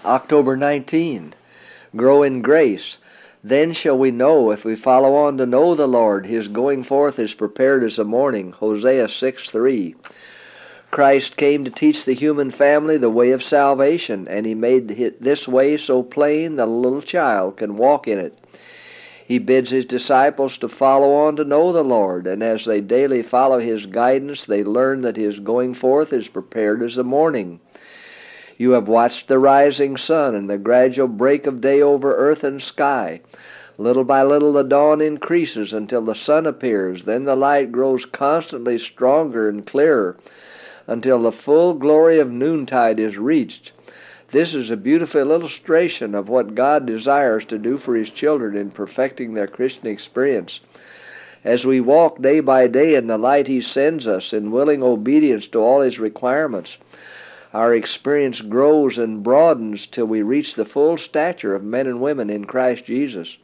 October 19. Grow in grace. Then shall we know, if we follow on to know the Lord. His going forth is prepared as the morning. Hosea 6:3. Christ came to teach the human family the way of salvation, and he made this way so plain that a little child can walk in it. He bids his disciples to follow on to know the Lord, and as they daily follow his guidance, they learn that his going forth is prepared as the morning. You have watched the rising sun and the gradual break of day over earth and sky. Little by little the dawn increases until the sun appears. Then the light grows constantly stronger and clearer until the full glory of noontide is reached. This is a beautiful illustration of what God desires to do for his children in perfecting their Christian experience. As we walk day by day in the light he sends us, in willing obedience to all his requirements, our experience grows and broadens till we reach the full stature of men and women in Christ Jesus.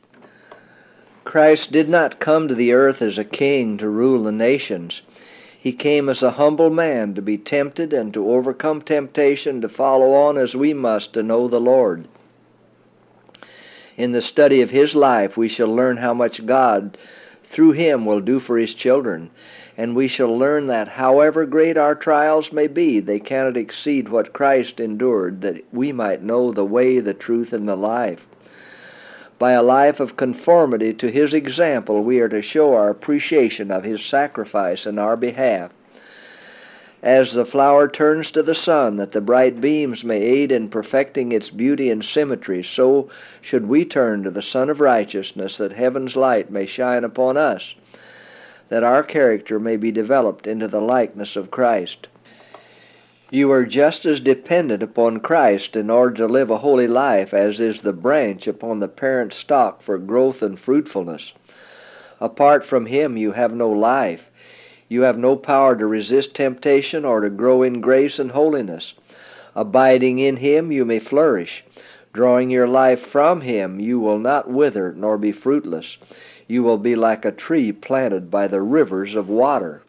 Christ did not come to the earth as a king to rule the nations. He came as a humble man to be tempted and to overcome temptation, to follow on as we must to know the Lord. In the study of his life, we shall learn how much God, through him, will do for his children, and we shall learn that however great our trials may be, they cannot exceed what Christ endured, that we might know the way, the truth, and the life. By a life of conformity to his example, we are to show our appreciation of his sacrifice in our behalf. As the flower turns to the sun, that the bright beams may aid in perfecting its beauty and symmetry, so should we turn to the Sun of Righteousness, that heaven's light may shine upon us, that our character may be developed into the likeness of Christ. You are just as dependent upon Christ in order to live a holy life as is the branch upon the parent stock for growth and fruitfulness. Apart from him you have no life. You have no power to resist temptation or to grow in grace and holiness. Abiding in him you may flourish. Drawing your life from him you will not wither nor be fruitless. You will be like a tree planted by the rivers of water.